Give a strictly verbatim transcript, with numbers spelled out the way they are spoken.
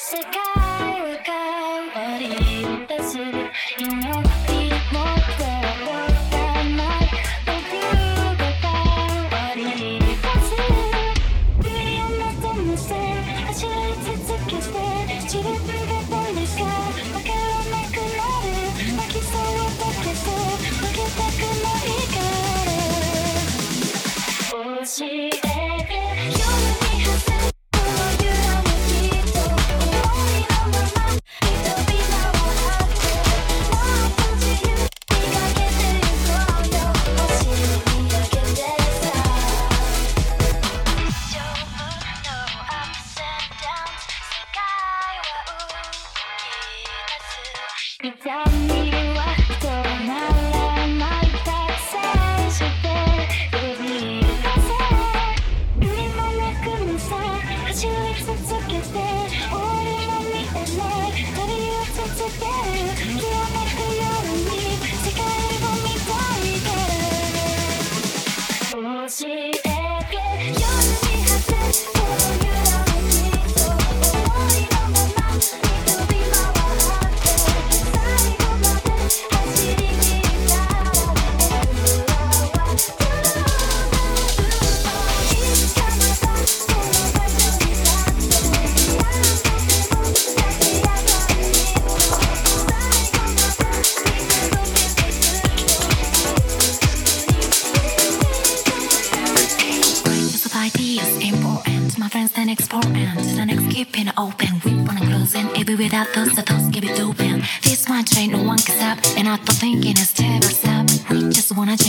世界は変わり出す祈り持ってわからない僕が変わり出す夢を求めて走り続けて自分が誰かわからなくなる泣きそうだけど負けたくないから教えて夜に挟む痛みは止まらないたくさんして振り出せ夢もなくもさ走り続けて終わりも見えない旅を続けるきらめくように世界を見たいから教えて夜に果てこの揺らめきと思いのまま飛び回ってIdeas important, my friends then explore and the next keeping open. We wanna close in, every without those that don't give it open. This one train no one can stop, and I don't think it's never stop. We just wanna change.